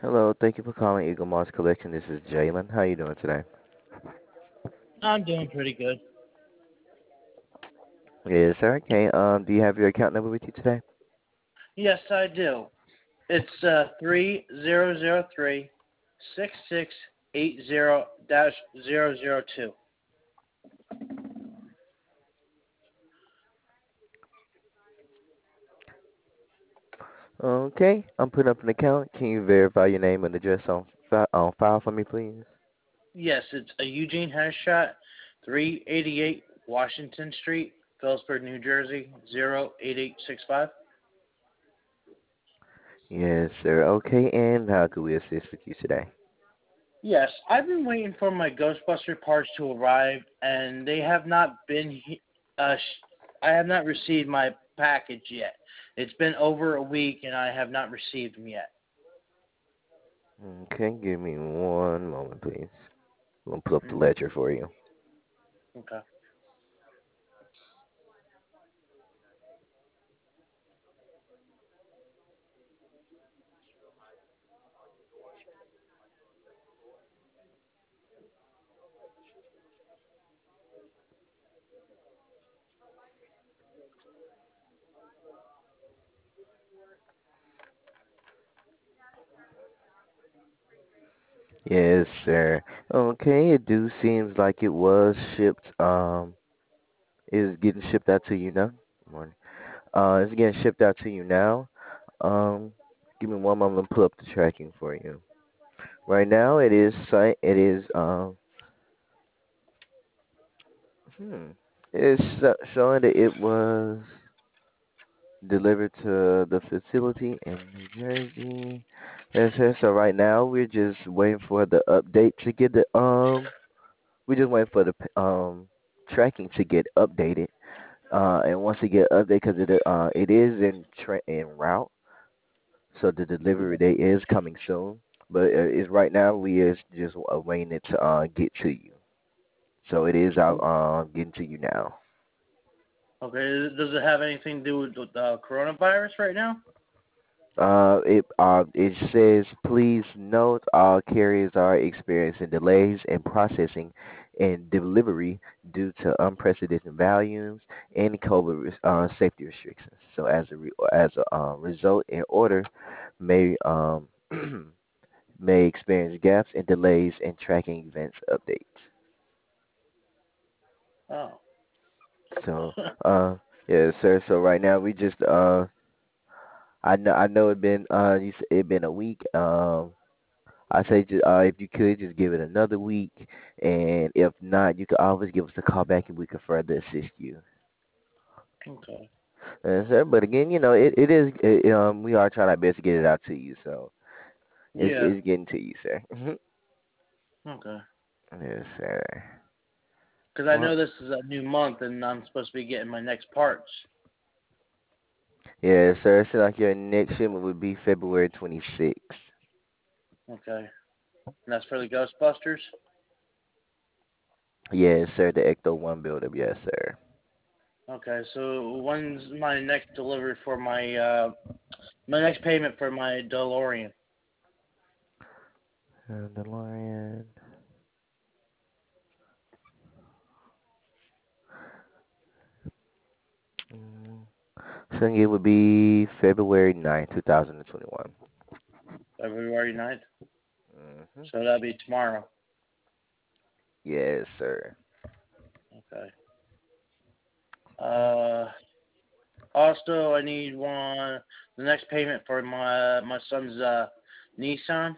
Hello, thank you for calling Eagle Moss Collection. This is Jalen. How you doing today? I'm doing pretty good. Yes, sir. Okay. Do you have your account number with you today? Yes, I do. It's 3003-6680-002. Okay. I'm putting up an account. Can you verify your name and address on file for me, please? Yes, it's a Eugene Headshot, 388 Washington Street, Phillipsburg, New Jersey, 08865. Yes, sir. Okay. And how could we assist with you today? Yes, I've been waiting for my Ghostbuster parts to arrive, and they have not been. I have not received my package yet. It's been over a week, and I have not received them yet. Okay. Give me one moment, please. I'm gonna pull up the Mm, ledger for you. okay. Yes, sir. Okay. It do seems like it was shipped. Is getting shipped out to you now. Morning. It's getting shipped out to you now. Um, Give me one moment to pull up the tracking for you. Right now, it is hmm, showing that it was delivered to the facility in New Jersey. Yes, sir. So right now we're just waiting for the update to get the we're just waiting for the tracking to get updated. And once it get updated, because it is in route, so the delivery date is coming soon. But is right now we is just waiting it to get to you. So it is out getting to you now. Okay. Does it have anything to do with coronavirus right now? It says please note all carriers are experiencing delays in processing and delivery due to unprecedented volumes and COVID safety restrictions. So as a result, an order may may experience gaps and delays in tracking events updates. Oh. So yeah, sir. So right now we just I know it been it been a week. I say just, if you could just give it another week, and if not, you could always give us a call back and we can further assist you. Okay. Sir, but again, we are trying our best to get it out to you, so Yeah. it's getting to you, sir. Okay. Yes, sir. Because I Well, know this is a new month, and I'm supposed to be getting my next parts. yes, sir. So like your next shipment would be February 26th. Okay. And that's for the Ghostbusters. Yes, sir. The Ecto One buildup. Yes, sir. Okay. So when's my next delivery for my next payment for my DeLorean? DeLorean. Mm, so it would be February 9th, 2021. February 9th. Mm-hmm. So that'll be tomorrow. Yes, sir. Okay. Uh, Also, I need the next payment for my son's Nissan.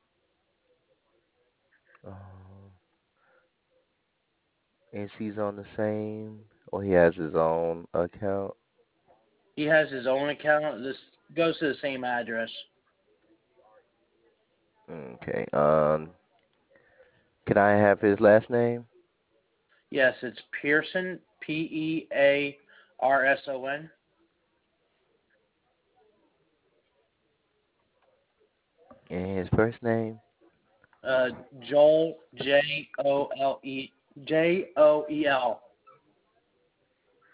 Um, and he's on the same, or he has his own account. He has his own account. This goes to the same address. Okay. Can I have his last name Yes, it's Pearson, Pearson. and his first name? Uh, Joel, Joel.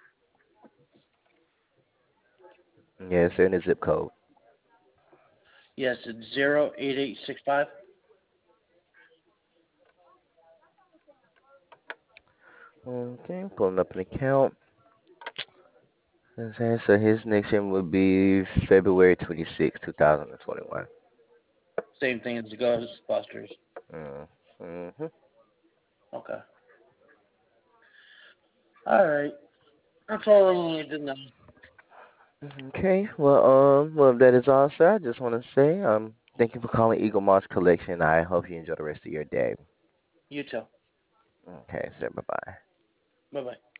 Yes, sir, and his zip code. Yes, it's 08865. Okay, pulling up an account. Okay, so his next year would be February 26, 2021. Same thing as the Ghostbusters. Mm-hmm. Okay. All right. That's all I needed to know. Okay, well, if that is all, sir, I just want to say, thank you for calling Eagle Moss Collection. I hope you enjoy the rest of your day. You too. Okay, sir, bye-bye. Bye bye.